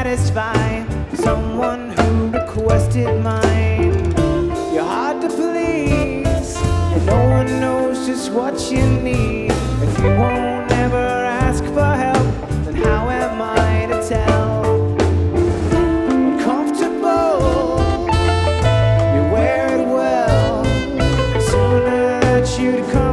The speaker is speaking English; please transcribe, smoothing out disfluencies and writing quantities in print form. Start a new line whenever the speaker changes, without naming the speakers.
satisfy someone who requested mine. You're hard to please, and no one knows just what you need. If you won't ever ask for help, then how am I to tell? Uncomfortable, you wear it well. Sooner that you'd come